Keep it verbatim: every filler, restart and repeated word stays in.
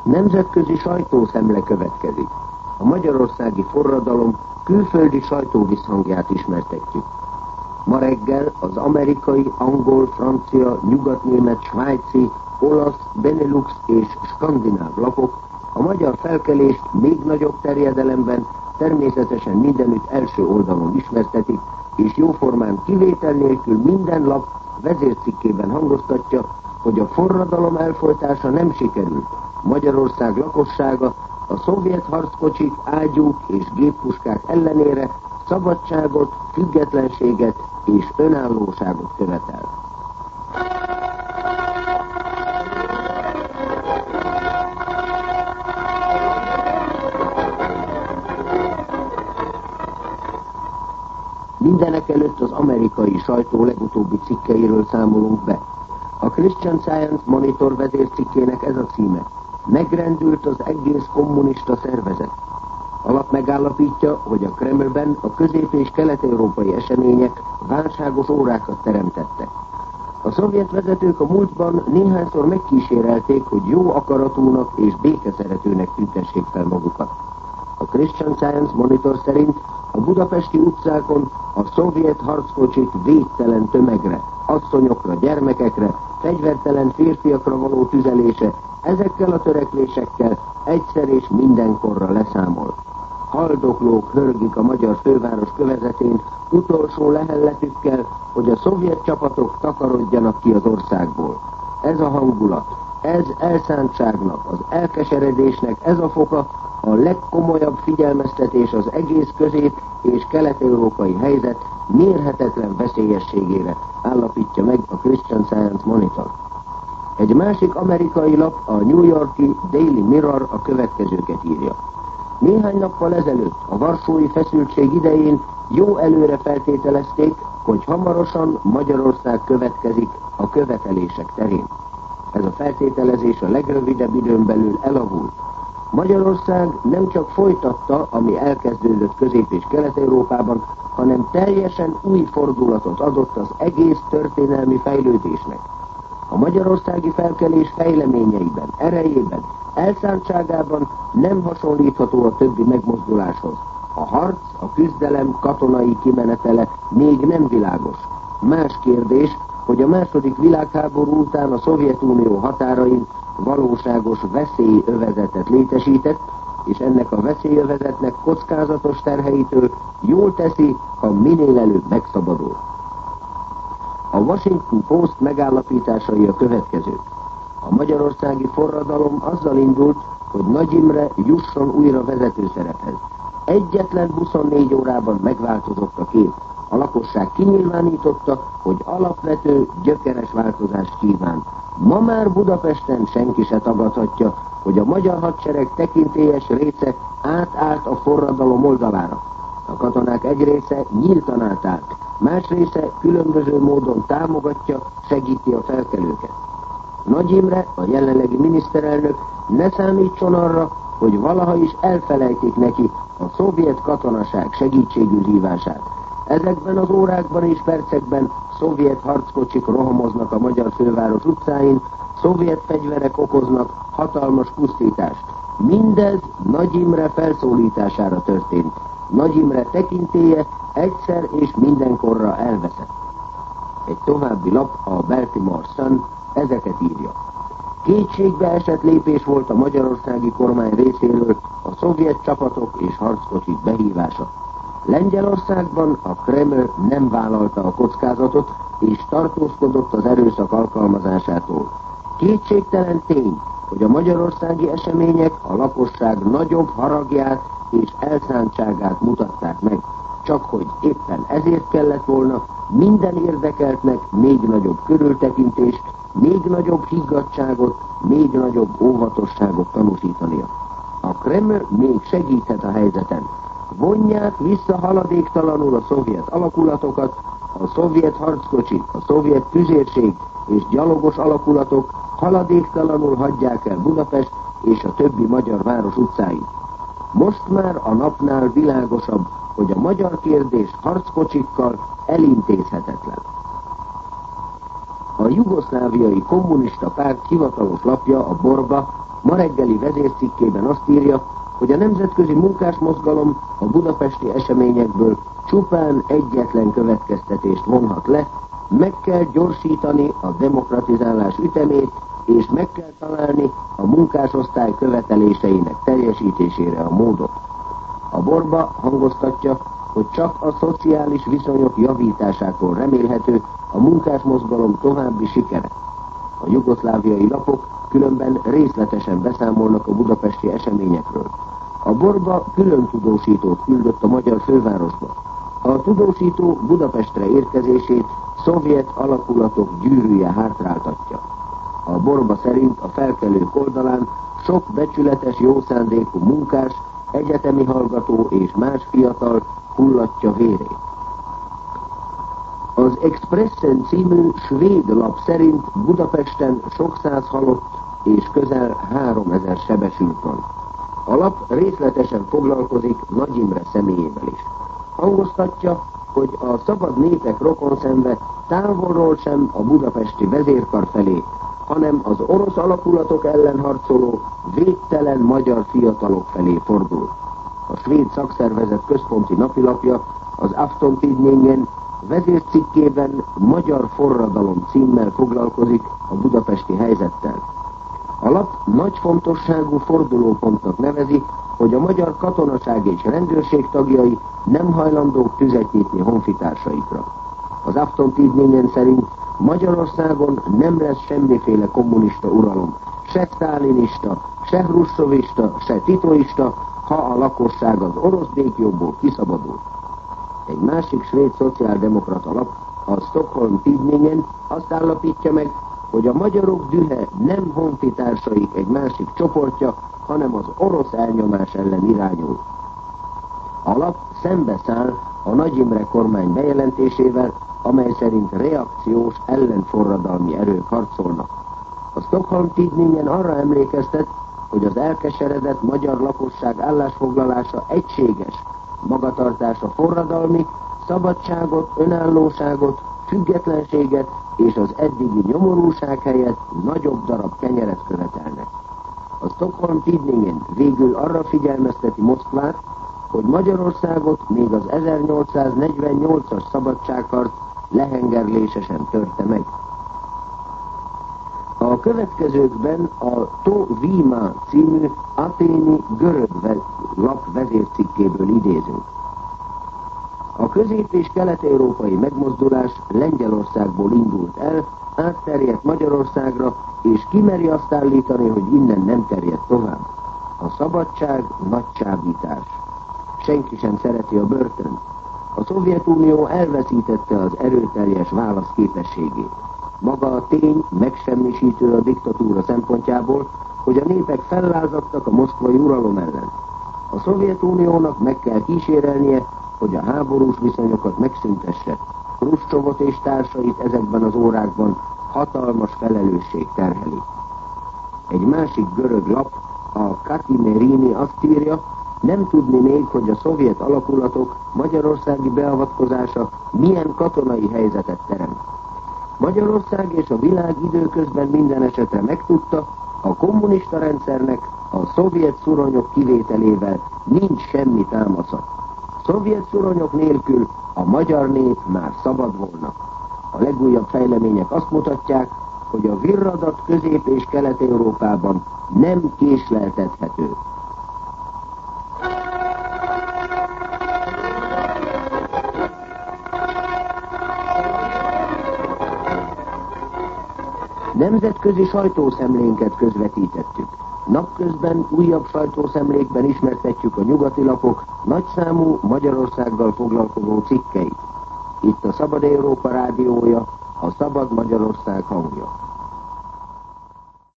Nemzetközi sajtószemle következik. A magyarországi forradalom külföldi sajtóvisszhangját ismertetjük. Ma reggel az amerikai, angol, francia, nyugatnémet, svájci, olasz, Benelux és skandináv lapok a magyar felkelést még nagyobb terjedelemben, természetesen mindenütt első oldalon ismertetik, és jóformán kivétel nélkül minden lap vezércikkében hangoztatja, hogy a forradalom elfolytása nem sikerült. Magyarország lakossága a szovjet harckocsik, ágyúk és géppuskák ellenére szabadságot, függetlenséget és önállóságot követel. Mindenek előtt az amerikai sajtó legutóbbi cikkeiről számolunk be. A Christian Science Monitor vezércikkének ez a címe: megrendült az egész kommunista szervezet. A lap megállapítja, hogy a Kremlben a közép- és kelet-európai események válságos órákat teremtettek. A szovjet vezetők a múltban néhányszor megkísérelték, hogy jó akaratúnak és békeszeretőnek tüntessék fel magukat. A Christian Science Monitor szerint a budapesti utcákon a szovjet harckocsik védtelen tömegre, asszonyokra, gyermekekre, fegyvertelen férfiakra való tüzelése ezekkel a törekvésekkel egyszer és mindenkorra leszámol. Haldoklók hörgik a magyar főváros kövezetén utolsó lehelletükkel, hogy a szovjet csapatok takarodjanak ki az országból. Ez a hangulat, ez elszántságnak, az elkeseredésnek ez a foka, a legkomolyabb figyelmeztetés az egész közép- és kelet-európai helyzet mérhetetlen veszélyességére, állapítja meg a Christian Science Monitor. Egy másik amerikai lap, a New Yorki Daily Mirror a következőket írja. Néhány nappal ezelőtt, a varsói feszültség idején jó előre feltételezték, hogy hamarosan Magyarország következik a követelések terén. Ez a feltételezés a legrövidebb időn belül elavult. Magyarország nem csak folytatta, ami elkezdődött Közép- és Kelet-Európában, hanem teljesen új fordulatot adott az egész történelmi fejlődésnek. A magyarországi felkelés fejleményeiben, erejében, elszántságában nem hasonlítható a többi megmozduláshoz. A harc, a küzdelem katonai kimenetele még nem világos. Más kérdés, hogy a második világháború után a Szovjetunió határain valóságos veszélyövezetet létesített, és ennek a veszélyövezetnek kockázatos terheitől jól teszi, ha minél előbb megszabadul. A Washington Post megállapításai a következők. A magyarországi forradalom azzal indult, hogy Nagy Imre jusson újra vezetőszerephez. Egyetlen huszonnégy órában megváltozott a kép. A lakosság kinyilvánította, hogy alapvető, gyökeres változást kíván. Ma már Budapesten senki se tagadhatja, hogy a magyar hadsereg tekintélyes része átállt a forradalom oldalára. A katonák egy része nyíltan átállt, más része különböző módon támogatja, segíti a felkelőket. Nagy Imre, a jelenlegi miniszterelnök, ne számítson arra, hogy valaha is elfelejtik neki a szovjet katonaság segítségű hívását. Ezekben az órákban és percekben szovjet harckocsik rohamoznak a magyar főváros utcáin, szovjet fegyverek okoznak hatalmas pusztítást. Mindez Nagy Imre felszólítására történt. Nagy Imre tekintélye egyszer és mindenkorra elveszett. Egy további lap, a Baltimore Sun, ezeket írja. Kétségbe esett lépés volt a magyarországi kormány részéről a szovjet csapatok és harckocsik behívása. Lengyelországban a Kreml nem vállalta a kockázatot, és tartózkodott az erőszak alkalmazásától. Kétségtelen tény, hogy a magyarországi események a lakosság nagyobb haragját és elszántságát mutatták meg, csak hogy éppen ezért kellett volna minden érdekeltnek még nagyobb körültekintést, még nagyobb higgadtságot, még nagyobb óvatosságot tanúsítania. A Kreml még segíthet a helyzeten. Vonják vissza haladéktalanul a szovjet alakulatokat, a szovjet harckocsik, a szovjet tüzérség és gyalogos alakulatok haladéktalanul hagyják el Budapest és a többi magyar város utcáit. Most már a napnál világosabb, hogy a magyar kérdés harckocsikkal elintézhetetlen. A jugoszláviai kommunista párt hivatalos lapja, a Borba, Ma reggeli vezércikkében azt írja, hogy a nemzetközi munkásmozgalom a budapesti eseményekből csupán egyetlen következtetést vonhat le: meg kell gyorsítani a demokratizálás ütemét, és meg kell találni a munkásosztály követeléseinek teljesítésére a módot. A Borba hangoztatja, hogy csak a szociális viszonyok javításától remélhető a munkásmozgalom további sikere. A jugoszláviai lapok különben részletesen beszámolnak a budapesti eseményekről. A Borba külön tudósítót küldött a magyar fővárosba. A tudósító Budapestre érkezését szovjet alakulatok gyűrűje hátráltatja. A Borba szerint a felkelők oldalán sok becsületes, jószándékú munkás, egyetemi hallgató és más fiatal hullatja vérét. Az Expressen című svéd lap szerint Budapesten sok száz halott és közel háromezer sebesült van. A lap részletesen foglalkozik Nagy Imre személyével is. Hangoztatja, hogy a szabad népek rokonszenve távolról sem a budapesti vezérkar felé, hanem az orosz alakulatok ellen harcoló, védtelen magyar fiatalok felé fordul. A svéd szakszervezet központi napilapja, az Aftontidningen vezércikkében Magyar forradalom címmel foglalkozik a budapesti helyzettel. A lap nagy fontosságú fordulópontnak nevezi, hogy a magyar katonaság és rendőrség tagjai nem hajlandók tüzet nyitni honfitársaikra. Az Aftontidningen szerint Magyarországon nem lesz semmiféle kommunista uralom, se sztálinista, se hrussovista, se titoista, ha a lakosság az orosz békjogból kiszabadul. Egy másik svéd szociáldemokrata lap, a Stockholm Tidningen azt állapítja meg, hogy a magyarok dühe nem honfitársaik egy másik csoportja, hanem az orosz elnyomás ellen irányul. A lap szembeszáll a Nagy Imre kormány bejelentésével, amely szerint reakciós ellenforradalmi erők harcolnak. A Stockholm Tidningen arra emlékeztet, hogy az elkeseredett magyar lakosság állásfoglalása egységes, magatartása forradalmi, szabadságot, önállóságot, függetlenséget és az eddigi nyomorúság helyett nagyobb darab kenyeret követelnek. A Stockholm Tidningen végül arra figyelmezteti Moszkvát, hogy Magyarországot még az ezernyolcszáznegyvennyolcas szabadságharc lehengerlésesen törte meg. A következőkben a To Vima című athéni görög lap vezércikkéből idézünk. A közép- és kelet-európai megmozdulás Lengyelországból indult el, átterjedt Magyarországra, és kimeri azt állítani, hogy innen nem terjed tovább. A szabadság nagy csábítás. Senki sem szereti a börtönt. A Szovjetunió elveszítette az erőteljes válasz képességét. Maga a tény megsemmisítő a diktatúra szempontjából, hogy a népek fellázadtak a moszkvai uralom ellen. A Szovjetuniónak meg kell kísérelnie, hogy a háborús viszonyokat megszüntesse. Hruscsovot és társait ezekben az órákban hatalmas felelősség terheli. Egy másik görög lap, a Katimerini azt írja, nem tudni még, hogy a szovjet alakulatok magyarországi beavatkozása milyen katonai helyzetet teremt. Magyarország és a világ időközben minden esetre megtudta, a kommunista rendszernek a szovjet szuronyok kivételével nincs semmi támasza. Szovjet szuronyok nélkül a magyar nép már szabad volna. A legújabb fejlemények azt mutatják, hogy a virradat Közép- és Kelet-Európában nem késleltethető. Nemzetközi sajtószemlénket közvetítettük. Napközben újabb sajtószemlékben ismertetjük a nyugati lapok nagyszámú Magyarországgal foglalkozó cikkeit. Itt a Szabad Európa rádiója, a Szabad Magyarország hangja.